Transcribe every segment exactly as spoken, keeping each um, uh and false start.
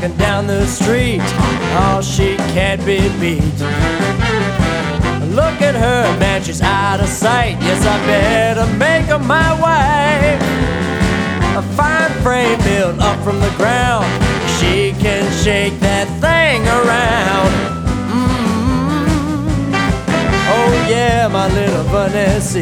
walking down the street. Oh, she can't be beat. Look at her, man, she's out of sight. Yes, I better make her my wife. A fine frame built up from the ground. She can shake that thing around. Mm-hmm. Oh yeah, my little Vanessa.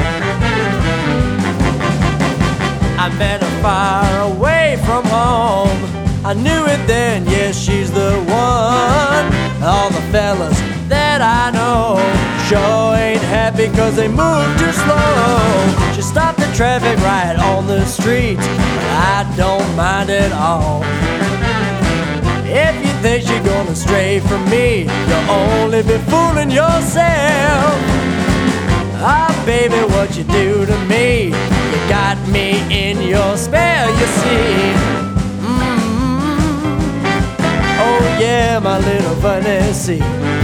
I met her far away from home. I knew it then, yes, she's the one. All the fellas that I know sure ain't happy cause they move too slow. She stopped the traffic right on the street, but I don't mind at all. If you think you're gonna stray from me, you'll only be fooling yourself. Ah, baby, what you do to me? You got me in your spell, you see. Mm-hmm. Oh yeah, my little Vanessa.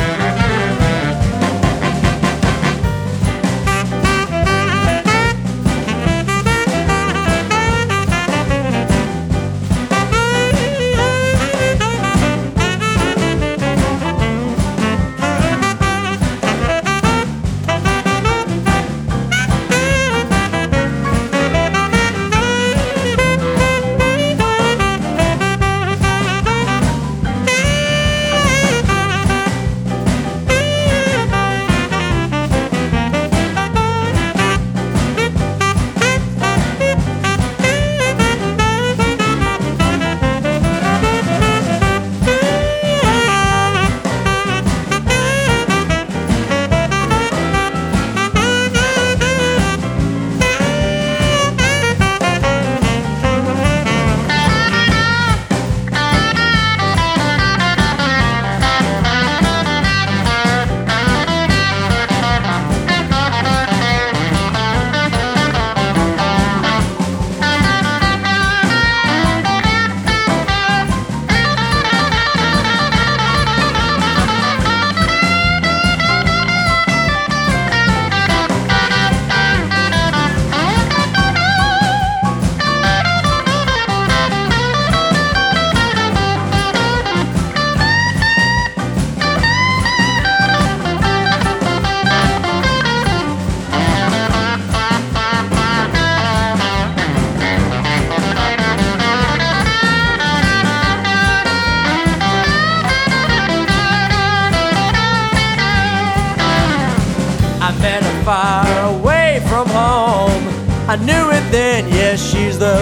I met her far away from home. I knew it then, yes, she's the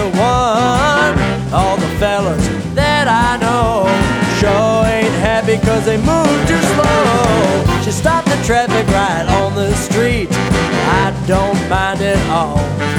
one. All the fellas that I know sure ain't happy cause they move too slow. She stopped the traffic right on the street. I don't mind at all.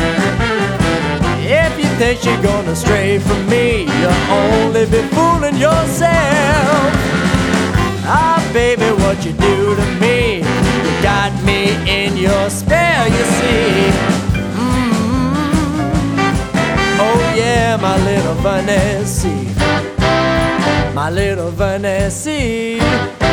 If you think you're gonna stray from me, you'll only be fooling yourself. Ah, baby, what you do to me? You got me in your spell, you see. Mm-hmm. Oh yeah, my little Vanessa, my little Vanessa.